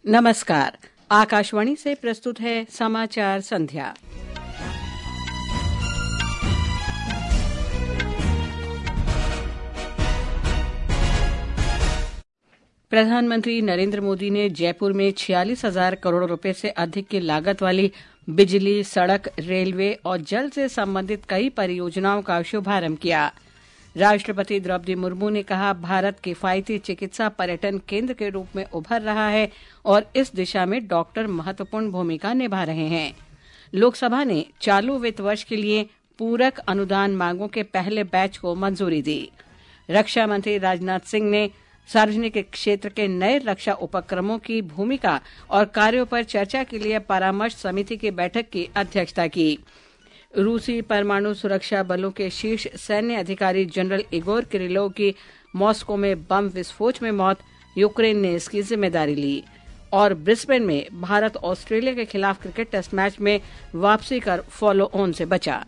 नमस्कार। आकाशवाणी से प्रस्तुत है समाचार संध्या। प्रधानमंत्री नरेंद्र मोदी ने जयपुर में 46,000 करोड़ रुपए से अधिक की लागत वाली बिजली, सड़क, रेलवे और जल से संबंधित कई परियोजनाओं का शुभारंभ किया। राष्ट्रपति द्रौपदी मुर्मू ने कहा, भारत किफायती चिकित्सा पर्यटन केंद्र के रूप में उभर रहा है और इस दिशा में डॉक्टर महत्वपूर्ण भूमिका निभा रहे हैं। लोकसभा ने चालू वित्त वर्ष के लिए पूरक अनुदान मांगों के पहले बैच को मंजूरी दी। रक्षा मंत्री राजनाथ सिंह ने सार्वजनिक क्षेत्र के नए रक्षा उपक्रमों की भूमिका और कार्यों पर चर्चा के लिए परामर्श समिति की बैठक की अध्यक्षता की। रूसी परमाणु सुरक्षा बलों के शीर्ष सैन्य अधिकारी जनरल इगोर किरिलोव की मॉस्को में बम विस्फोट में मौत, यूक्रेन ने इसकी जिम्मेदारी ली। और ब्रिस्बेन में भारत ऑस्ट्रेलिया के खिलाफ क्रिकेट टेस्ट मैच में वापसी कर फॉलो ऑन से बचा।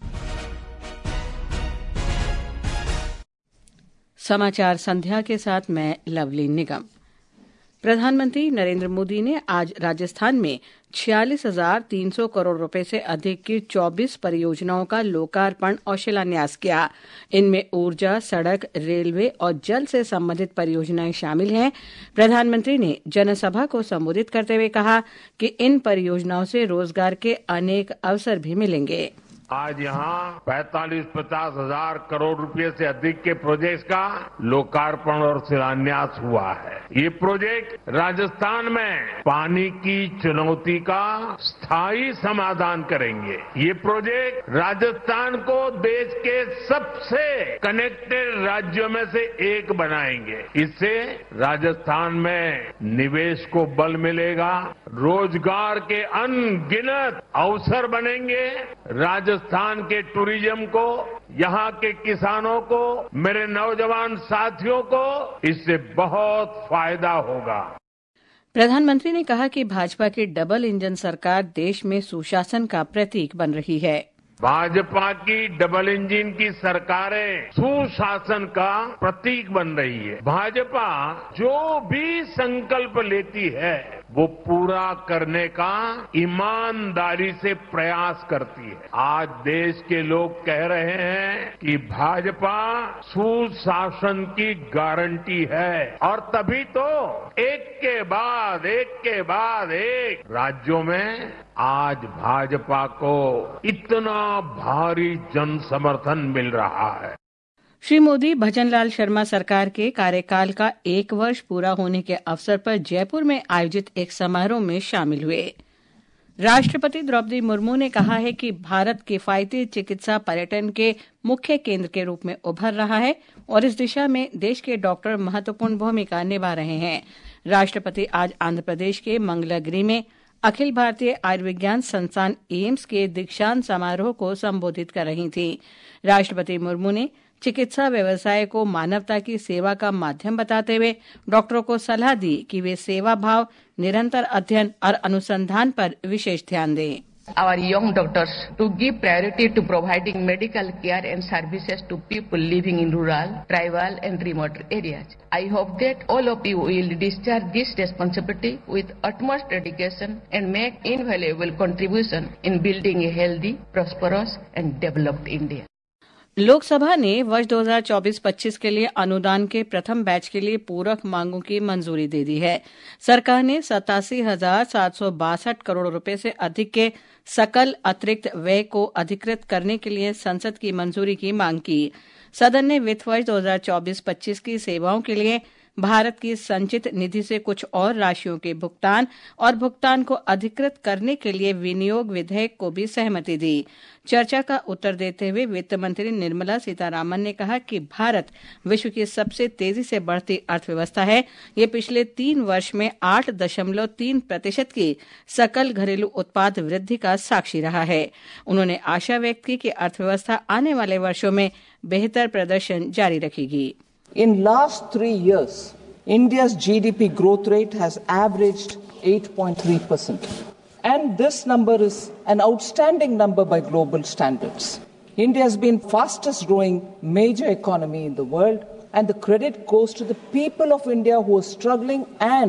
समाचार संध्या के साथ मैं लवली निगम। प्रधानमंत्री नरेंद्र मोदी ने आज राजस्थान में 46,300 करोड़ रुपए से अधिक की 24 परियोजनाओं का लोकार्पण और शिलान्यास किया। इनमें ऊर्जा, सड़क, रेलवे और जल से संबंधित परियोजनाएं शामिल हैं। प्रधानमंत्री ने जनसभा को संबोधित करते हुए कहा कि इन परियोजनाओं से रोजगार के अनेक अवसर भी मिलेंगे। आज यहाँ 45-50 हजार करोड़ रुपए से अधिक के प्रोजेक्ट का लोकार्पण और शिलान्यास हुआ है। ये प्रोजेक्ट राजस्थान में पानी की चुनौती का स्थायी समाधान करेंगे। ये प्रोजेक्ट राजस्थान को देश के सबसे कनेक्टेड राज्यों में से एक बनाएंगे। इससे राजस्थान में निवेश को बल मिलेगा, रोजगार के अनगिनत अवसर बनेंगे। राजस्थान के टूरिज्म को, यहाँ के किसानों को, मेरे नौजवान साथियों को इससे बहुत फायदा होगा। प्रधानमंत्री ने कहा कि भाजपा की डबल इंजन सरकार देश में सुशासन का प्रतीक बन रही है। भाजपा की डबल इंजन की सरकारें सुशासन का प्रतीक बन रही है। भाजपा जो भी संकल्प लेती है वो पूरा करने का ईमानदारी से प्रयास करती है। आज देश के लोग कह रहे हैं कि भाजपा सुशासन की गारंटी है और तभी तो एक के बाद एक राज्यों में आज भाजपा को इतना भारी जन समर्थन मिल रहा है। श्री मोदी भजनलाल शर्मा सरकार के कार्यकाल का 1 वर्ष पूरा होने के अवसर पर जयपुर में आयोजित एक समारोह में शामिल हुए। राष्ट्रपति द्रौपदी मुर्मू ने कहा है कि भारत किफायती चिकित्सा पर्यटन के मुख्य केंद्र के रूप में उभर रहा है और इस दिशा में देश के डॉक्टर महत्वपूर्ण भूमिका निभा रहे हैं। राष्ट्रपति आज आंध्र प्रदेश के मंगलागिरी में अखिल भारतीय आयुर्विज्ञान संस्थान एम्स के दीक्षांत समारोह को संबोधित कर रही थी। राष्ट्रपति मुर्मू ने चिकित्सा व्यवसाय को मानवता की सेवा का माध्यम बताते हुए डॉक्टरों को सलाह दी कि वे सेवा भाव, निरंतर अध्ययन और अनुसंधान पर विशेष ध्यान दें। Our young doctors to give priority to providing medical care and services to people living in rural, tribal and remote areas. I hope that all of you will discharge this responsibility with utmost dedication and make invaluable contribution in building a healthy, prosperous and developed India. Lok Sabha ने वर्ष 2024-25 के लिए अनुदान के प्रथम batch के लिए पूरक मांगों की मंजूरी दे दी है। सरकार ने 87,762 करोड़ रुपए से अधिक के सकल अतिरिक्त व्यय को अधिकृत करने के लिए संसद की मंजूरी की मांग की। सदन ने वित्त वर्ष 2024-25 की सेवाओं के लिए भारत की संचित निधि से कुछ और राशियों के भुगतान और भुगतान को अधिकृत करने के लिए विनियोग विधेयक को भी सहमति दी। चर्चा का उत्तर देते हुए वित्त मंत्री निर्मला सीतारामन ने कहा कि भारत विश्व की सबसे तेजी से बढ़ती अर्थव्यवस्था है। ये पिछले 3 वर्ष में 8.3% की सकल घरेलू उत्पाद वृद्धि का साक्षी रहा है। उन्होंने आशा व्यक्त की कि अर्थव्यवस्था आने वाले वर्षों में बेहतर प्रदर्शन जारी रखेगी। In last 3 years, India's GDP growth rate has averaged 8.3%. And this number is an outstanding number by global standards. India has been fastest growing major economy in the world, and the credit goes to the people of India who are struggling and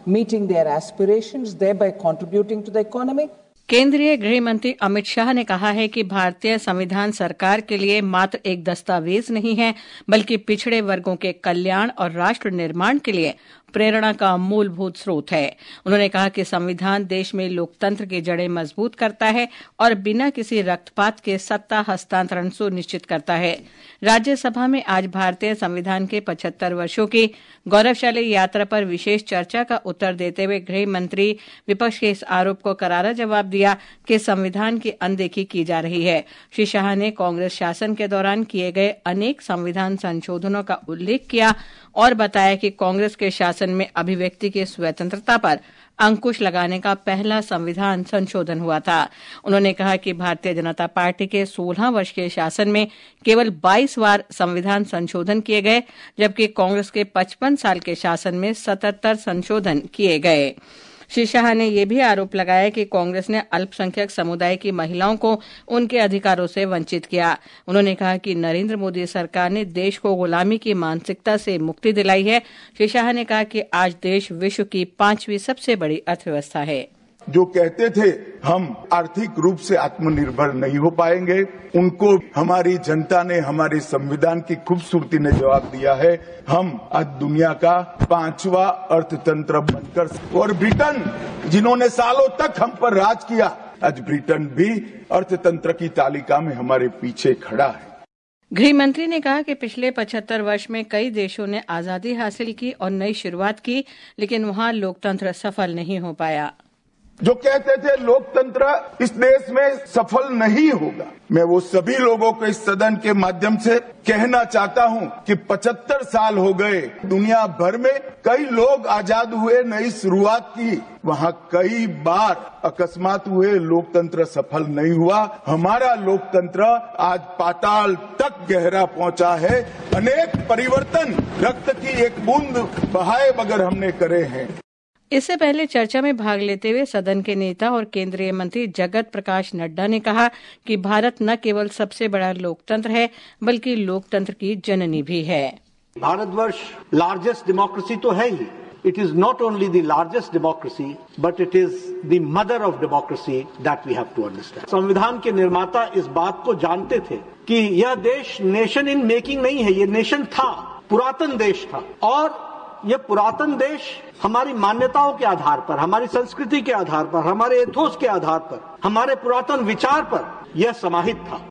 meeting their aspirations, thereby contributing to the economy. केंद्रीय गृह मंत्री अमित शाह ने कहा है कि भारतीय संविधान सरकार के लिए मात्र एक दस्तावेज नहीं है, बल्कि पिछड़े वर्गों के कल्याण और राष्ट्र निर्माण के लिए प्रेरणा का मूलभूत स्रोत है। उन्होंने कहा कि संविधान देश में लोकतंत्र की जड़ें मजबूत करता है और बिना किसी रक्तपात के सत्ता हस्तांतरण सुनिश्चित करता है। राज्यसभा में आज भारतीय संविधान के 75 वर्षों की गौरवशाली यात्रा पर विशेष चर्चा का उत्तर देते हुए गृह मंत्री विपक्ष के इस आरोप को करारा जवाब दिया कि संविधान की अनदेखी की जा रही है। श्री शाह ने कांग्रेस शासन के दौरान किए गए अनेक संविधान संशोधनों का उल्लेख किया और बताया कि कांग्रेस के शासन में अभिव्यक्ति की स्वतंत्रता पर अंकुश लगाने का पहला संविधान संशोधन हुआ था। उन्होंने कहा कि भारतीय जनता पार्टी के 16 वर्ष के शासन में केवल 22 बार संविधान संशोधन किए गए, जबकि कांग्रेस के 55 साल के शासन में 77 संशोधन किए गए। श्री शाह ने यह भी आरोप लगाया कि कांग्रेस ने अल्पसंख्यक समुदाय की महिलाओं को उनके अधिकारों से वंचित किया। उन्होंने कहा कि नरेंद्र मोदी सरकार ने देश को गुलामी की मानसिकता से मुक्ति दिलाई है। श्री शाह ने कहा कि आज देश विश्व की 5वीं सबसे बड़ी अर्थव्यवस्था है। जो कहते थे हम आर्थिक रूप से आत्मनिर्भर नहीं हो पाएंगे, उनको हमारी जनता ने, हमारे संविधान की खूबसूरती ने जवाब दिया है। हम आज दुनिया का 5वां अर्थतंत्र बनकर, और ब्रिटेन जिन्होंने सालों तक हम पर राज किया, आज ब्रिटेन भी अर्थतंत्र की तालिका में हमारे पीछे खड़ा है। गृह मंत्री ने कहा कि पिछले 75 वर्ष में कई देशों ने आजादी हासिल की और नई शुरुआत की, लेकिन वहां लोकतंत्र सफल नहीं हो पाया। जो कहते थे लोकतंत्र इस देश में सफल नहीं होगा, मैं वो सभी लोगों को इस सदन के माध्यम से कहना चाहता हूं कि 75 साल हो गए, दुनिया भर में कई लोग आजाद हुए, नई शुरुआत की, वहां कई बार अकस्मात हुए, लोकतंत्र सफल नहीं हुआ। हमारा लोकतंत्र आज पाताल तक गहरा पहुंचा है। अनेक परिवर्तन रक्त की एक बूंद बहाए बगैर हमने करे हैं। इससे पहले चर्चा में भाग लेते हुए सदन के नेता और केंद्रीय मंत्री जगत प्रकाश नड्डा ने कहा कि भारत न केवल सबसे बड़ा लोकतंत्र है, बल्कि लोकतंत्र की जननी भी है। भारतवर्ष लार्जेस्ट डेमोक्रेसी तो है ही। It is not only the largest democracy, but it is the mother of democracy that we have to understand. संविधान के निर्माता इस बात को जानते थे कि यह देश नेशन इन मेकिंग नहीं है, ये नेशन था, पुरातन देश था, और ये पुरातन देश हमारी मान्यताओं के आधार पर, हमारी संस्कृति के आधार पर, हमारे एथोस के आधार पर, हमारे पुरातन विचार पर यह समाहित था।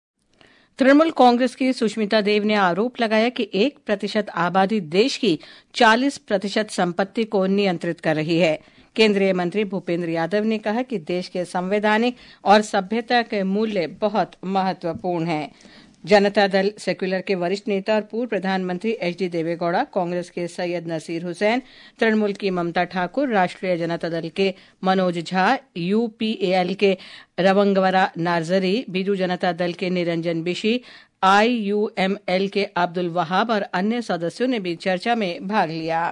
तृणमूल कांग्रेस की सुष्मिता देव ने आरोप लगाया कि 1% आबादी देश की 40% संपत्ति को नियंत्रित कर रही है। केंद्रीय मंत्री भूपेंद्र यादव ने कहा कि देश के संवैधानिक और सभ्यता के मूल्य बहुत महत्वपूर्ण हैं। जनता दल सेक्युलर के वरिष्ठ नेता और पूर्व प्रधानमंत्री एचडी देवेगौड़ा, कांग्रेस के सैयद नसीर हुसैन, तृणमूल की ममता ठाकुर, राष्ट्रीय जनता दल के मनोज झा, यूपीएल के रवंगवरा नार्जरी, बीजू जनता दल के निरंजन बिशी, आईयूएमएल के अब्दुल वहाब और अन्य सदस्यों ने भी चर्चा में भाग लिया।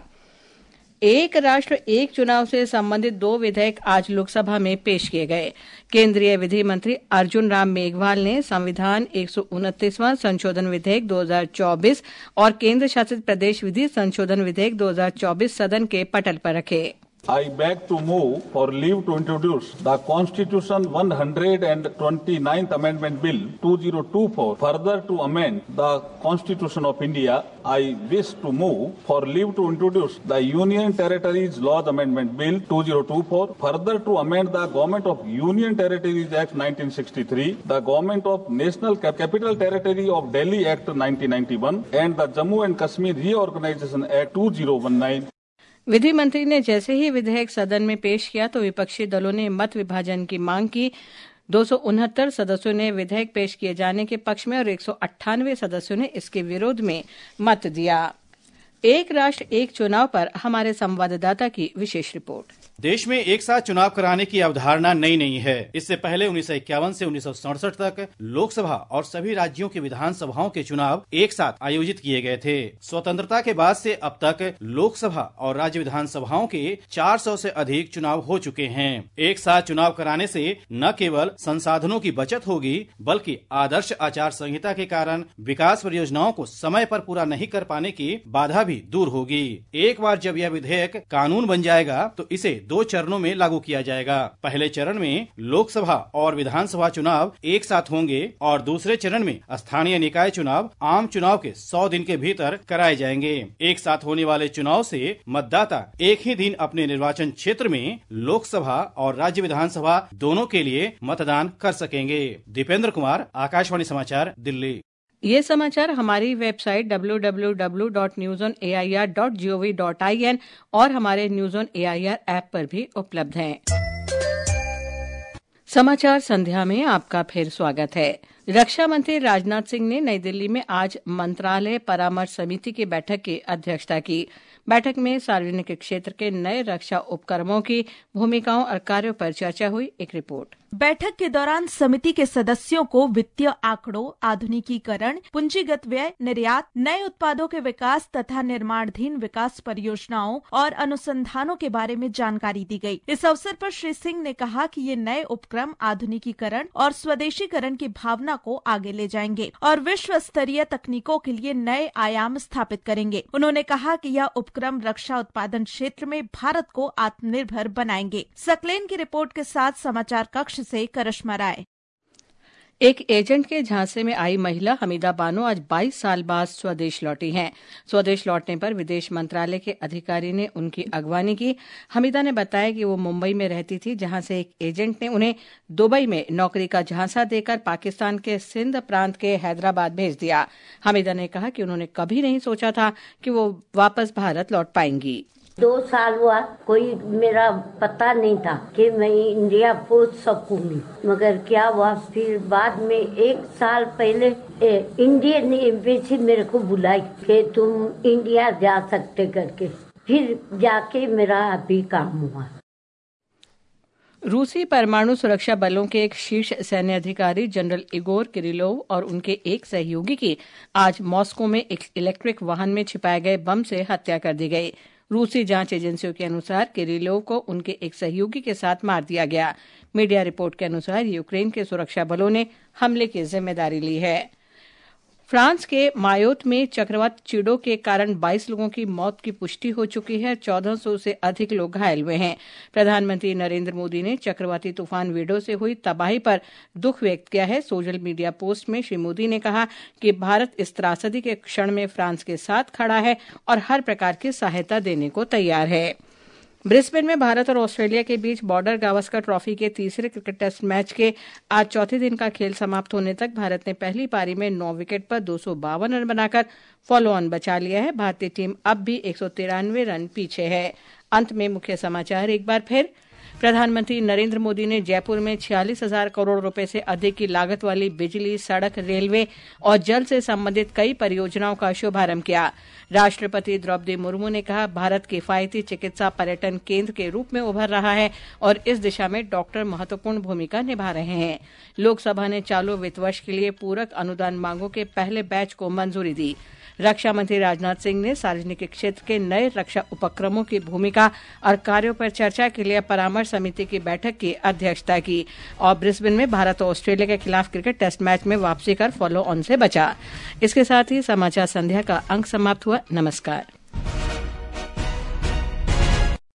एक राष्ट्र एक चुनाव से संबंधित 2 विधेयक आज लोकसभा में पेश किए गए। केंद्रीय विधि मंत्री अर्जुन राम मेघवाल ने संविधान 129वां संशोधन विधेयक 2024 और केंद्र शासित प्रदेश विधि संशोधन विधेयक 2024 सदन के पटल पर रखे। I beg to move for leave to introduce the Constitution 129th Amendment Bill 2024 further to amend the Constitution of India. I wish to move for leave to introduce the Union Territories Laws Amendment Bill 2024 further to amend the Government of Union Territories Act 1963, the Government of National Capital Territory of Delhi Act 1991 and the Jammu and Kashmir Reorganization Act 2019। विधि मंत्री ने जैसे ही विधेयक सदन में पेश किया तो विपक्षी दलों ने मत विभाजन की मांग की। 269 सदस्यों ने विधेयक पेश किए जाने के पक्ष में और 198 सदस्यों ने इसके विरोध में मत दिया। एक राष्ट्र एक चुनाव पर हमारे संवाददाता की विशेष रिपोर्ट। देश में एक साथ चुनाव कराने की अवधारणा नई नहीं है। इससे पहले 1951 से 1967 तक लोकसभा और सभी राज्यों की विधानसभाओं के चुनाव एक साथ आयोजित किए गए थे। स्वतंत्रता के बाद से अब तक लोकसभा और राज्य विधानसभाओं के 400 से अधिक चुनाव हो चुके हैं। एक साथ चुनाव कराने से न केवल संसाधनों की बचत होगी, बल्कि आदर्श आचार संहिता के कारण विकास परियोजनाओं को समय पर पूरा नहीं कर पाने की बाधा भी भी दूर होगी। एक बार जब यह विधेयक कानून बन जाएगा तो इसे 2 चरणों में लागू किया जाएगा। पहले चरण में लोकसभा और विधानसभा चुनाव एक साथ होंगे और दूसरे चरण में स्थानीय निकाय चुनाव आम चुनाव के 100 दिन के भीतर कराए जाएंगे। एक साथ होने वाले चुनाव से मतदाता एक ही दिन अपने निर्वाचन क्षेत्र में लोकसभा और राज्य विधानसभा दोनों के लिए मतदान कर सकेंगे। दीपेंद्र कुमार, आकाशवाणी समाचार, दिल्ली। ये समाचार हमारी वेबसाइट www.newsonair.gov.in और हमारे न्यूज ऑन एआईआर ऐप पर भी उपलब्ध हैं। समाचार संध्या में आपका फिर स्वागत है। रक्षा मंत्री राजनाथ सिंह ने नई दिल्ली में आज मंत्रालय परामर्श समिति की बैठक की अध्यक्षता की। बैठक में सार्वजनिक क्षेत्र के नए रक्षा उपक्रमों की भूमिकाओं और कार्यों पर चर्चा हुई। एक रिपोर्ट। बैठक के दौरान समिति के सदस्यों को वित्तीय आंकड़ों, आधुनिकीकरण, पूंजीगत व्यय, निर्यात, नए उत्पादों के विकास तथा निर्माणाधीन विकास परियोजनाओं और अनुसंधानों के बारे में जानकारी दी गई। इस अवसर पर श्री सिंह ने कहा कि ये नए उपक्रम आधुनिकीकरण और स्वदेशीकरण की भावना को आगे ले जाएंगे और विश्व स्तरीय तकनीकों के लिए नए आयाम स्थापित करेंगे। उन्होंने कहा कि यह उपक्रम रक्षा उत्पादन क्षेत्र में भारत को आत्मनिर्भर बनाएंगे। सकलेन की रिपोर्ट के साथ समाचार कक्ष से करिश्मा राय। एक एजेंट के झांसे में आई महिला हमीदा बानो आज 22 साल बाद स्वदेश लौटी हैं। स्वदेश लौटने पर विदेश मंत्रालय के अधिकारी ने उनकी अगवानी की। हमीदा ने बताया कि वो मुंबई में रहती थी, जहां से एक एजेंट ने उन्हें दुबई में नौकरी का झांसा देकर पाकिस्तान के सिंध प्रांत के हैदराबाद भेज दिया। हमीदा ने कहा कि उन्होंने कभी नहीं सोचा था कि वो वापस भारत लौट पाएंगी। 2 साल हुआ, कोई मेरा पता नहीं था कि मैं इंडिया पहुंच सकूंगी, मगर क्या हुआ फिर बाद में 1 साल पहले इंडियन एम्बेसी मेरे को बुलाई कि तुम इंडिया जा सकते करके, फिर जाके मेरा अभी काम हुआ। रूसी परमाणु सुरक्षा बलों के एक शीर्ष सैन्य अधिकारी जनरल इगोर किरिलोव और उनके एक सहयोगी की आज मॉस्को में एक इलेक्ट्रिक वाहन में छिपाए गए बम से हत्या कर दी गई। रूसी जांच एजेंसियों के अनुसार किरिलोव को उनके एक सहयोगी के साथ मार दिया गया। मीडिया रिपोर्ट के अनुसार यूक्रेन के सुरक्षा बलों ने हमले की जिम्मेदारी ली है। फ्रांस के मायोत में चक्रवात चिडो के कारण 22 लोगों की मौत की पुष्टि हो चुकी है। 1400 से अधिक लोग घायल हुए हैं। प्रधानमंत्री नरेंद्र मोदी ने चक्रवाती तूफान विडो से हुई तबाही पर दुख व्यक्त किया है। सोशल मीडिया पोस्ट में श्री मोदी ने कहा कि भारत इस त्रासदी के क्षण में फ्रांस के साथ खड़ा है और हर प्रकार की सहायता देने को तैयार है। ब्रिस्बेन में भारत और ऑस्ट्रेलिया के बीच बॉर्डर गावस्कर ट्रॉफी के तीसरे क्रिकेट टेस्ट मैच के आज चौथे दिन का खेल समाप्त होने तक भारत ने पहली पारी में 9 विकेट पर 252 रन बनाकर फॉलो ऑन बचा लिया है। भारतीय टीम अब भी 193 रन पीछे है। अंत में मुख्य समाचार एक बार फिर। प्रधानमंत्री नरेंद्र मोदी ने जयपुर में 46,000 करोड़ रुपए से अधिक की लागत वाली बिजली, सड़क, रेलवे और जल से संबंधित कई परियोजनाओं का शुभारंभ किया। राष्ट्रपति द्रौपदी मुर्मू ने कहा भारत किफायती चिकित्सा पर्यटन केंद्र के रूप में उभर रहा है और इस दिशा में डॉक्टर महत्वपूर्ण भूमिका निभा रहे हैं। लोकसभा ने चालू वित्त वर्ष के लिए पूरक अनुदान मांगों के पहले बैच को मंजूरी दी। रक्षा मंत्री राजनाथ सिंह ने सार्वजनिक क्षेत्र के नए रक्षा उपक्रमों की भूमिका और कार्यों पर चर्चा के लिए परामर्श समिति की बैठक की अध्यक्षता की और ब्रिस्बेन में भारत और ऑस्ट्रेलिया के खिलाफ क्रिकेट टेस्ट मैच में वापसी कर फॉलो ऑन से बचा। इसके साथ ही समाचार संध्या का अंक समाप्त हुआ। नमस्कार।